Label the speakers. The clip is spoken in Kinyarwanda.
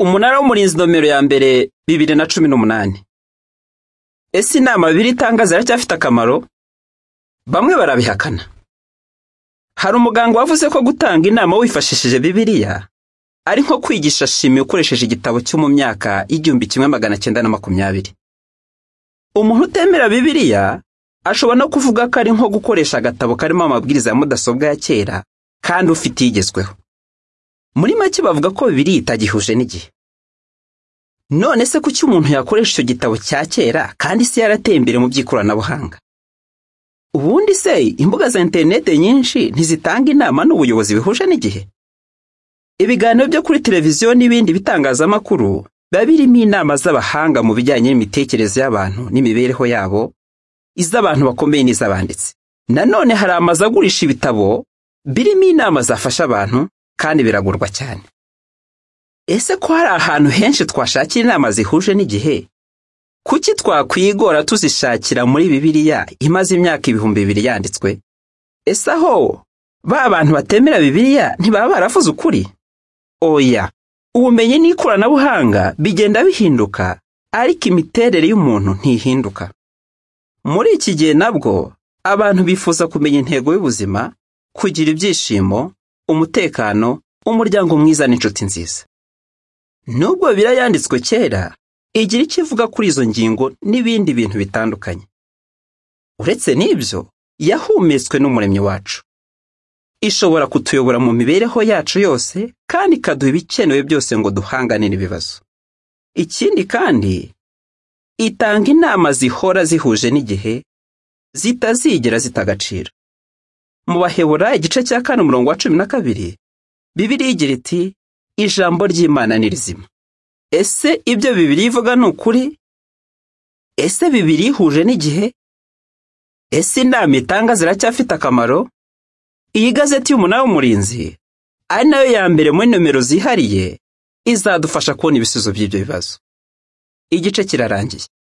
Speaker 1: Umunara w'umurinzi nomero ya mbere 2018. Ese inama Bibiliya itanga ziracyafite akamaro? Bamwe barabihakana. Hari umuganga wavuze ko gutanga inama wifashishije Bibiliya ari nko kwigisha shimi ukoresheje igitabo cyo mu myaka 1920. Umuntu utemera Bibiliya ashobora no kuvuga ko ari nko gukoresha agatabo karimo amabwiriza ya mudasobwa ya kera kandi ufite igezweho. Muri make bavuga ko Bibiliya itagihuje n'igihe. None se kuki umuntu yakoresha icyo gitabo cya kera kandi se yarateye imbere mu by'ikoranabuhanga? Ubundi se imbuga za internet nyinshi ntizitanga inama n'ubuyobozi bihuje n'igihe? Ibiganiro byo kuri televiziyo n'ibindi bitangazamakuru biba birimo inama z'abahanga mu bijyanye n'imitekerereze y'abantu n'imibereho yabo, iz'abantu bakomeye n'iz'abanditsi. Nanone hari amazu agurisha ibitabo birimo inama zafasha abantu kandi biragurwa cyane. Ese ko hari ahantu henshi twashakira inama zihuje n'igihe, kuki twakwigora tuzishakira muri Bibiliya imaze imyaka 2000 yanditswe? Ese aho ba bantu batemera Bibiliya ntibaba baravuze ukuri? Oya, ubumenyi n'ikoranabuhanga bigenda bihinduka, ariko imiterere y'umuntu ntihinduka. Muri iki gihe nabwo abantu bifuza kumenya intego y'ubuzima, kugira ibyishimo, umutekano, umuryango mwiza n'inshuti nziza. Nubwo Bibiliya yanditswe kera, igira icyo ivuga kuri izo ngingo n'ibindi bintu bitandukanye. Uretse n'ibyo, yahumetswe n'Umuremyi wacu. Ishobora kutuyobora mu mibereho yacu yose kandi ikaduha ibikenewe byose ngo duhangane n'ibibazo. Ikindi kandi, itanga inama zihora zihuje n'igihe, zitazigera zitagaciro. Mu Baheburayo igice cya 4:12, Bibiliya igira iti, ijambo ry'Imana ni rizima. Ese ibyo Bibiliya ivuga ni ukuri? Ese Bibiliya ihuje n'igihe? Ese inama itanga ziracyafite akamaro? Iyi gazeti y'Umunara w'Umurinzi ari nayo ya mbere muri nomero zihariye izadufasha kubona ibisubizo by'ibyo bibazo. Igice kirarangiye.